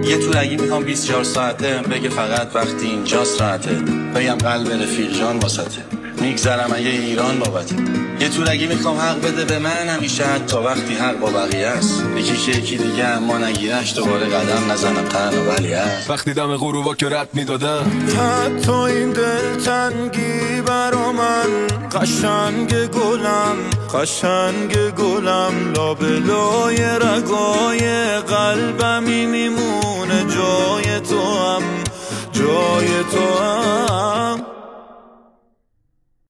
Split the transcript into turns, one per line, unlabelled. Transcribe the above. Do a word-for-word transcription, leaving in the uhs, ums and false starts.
یه تورگی میخوام بیست و چهار ساعته بگه فقط وقتی اینجاست راحته، بگم قلب رفیق جان واسطه، میگذرم اگه ایران بابته. یه تورگی میخوام حق بده به من همیشه، حتی وقتی حق با بقیه است، یکی یکی دیگه اما نگیرش دوباره قدم نزنم تنها ولی هست.
وقتی دم غروبا که رد میدادم
حتی این دلتنگی برا من قشنگ گلم، قشنگ گلم، لابلای رگای قلبمی میمون